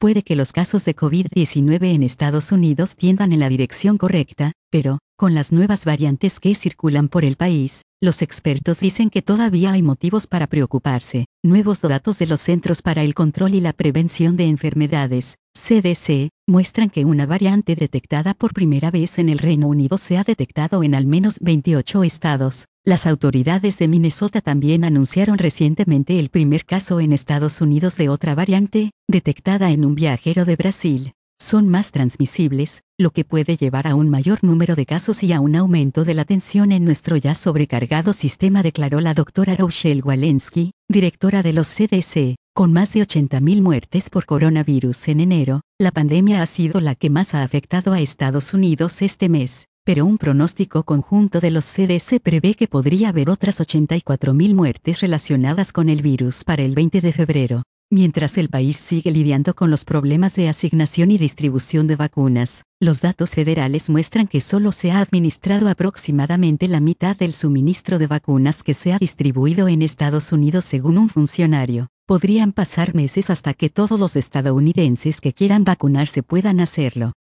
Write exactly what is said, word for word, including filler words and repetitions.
Puede que los casos de COVID diecinueve en Estados Unidos tiendan en la dirección correcta, pero, con las nuevas variantes que circulan por el país, los expertos dicen que todavía hay motivos para preocuparse. Nuevos datos de los Centros para el Control y la Prevención de Enfermedades, C D C, muestran que una variante detectada por primera vez en el Reino Unido se ha detectado en al menos veintiocho estados. Las autoridades de Minnesota también anunciaron recientemente el primer caso en Estados Unidos de otra variante, detectada en un viajero de Brasil. Son más transmisibles, lo que puede llevar a un mayor número de casos y a un aumento de la tensión en nuestro ya sobrecargado sistema, declaró la doctora Rochelle Walensky, directora de los C D C. Con más de ochenta mil muertes por coronavirus en enero, la pandemia ha sido la que más ha afectado a Estados Unidos este mes, pero un pronóstico conjunto de los C D C prevé que podría haber otras ochenta y cuatro mil muertes relacionadas con el virus para el veinte de febrero. Mientras el país sigue lidiando con los problemas de asignación y distribución de vacunas, los datos federales muestran que solo se ha administrado aproximadamente la mitad del suministro de vacunas que se ha distribuido en Estados Unidos, según un funcionario. Podrían pasar meses hasta que todos los estadounidenses que quieran vacunarse puedan hacerlo.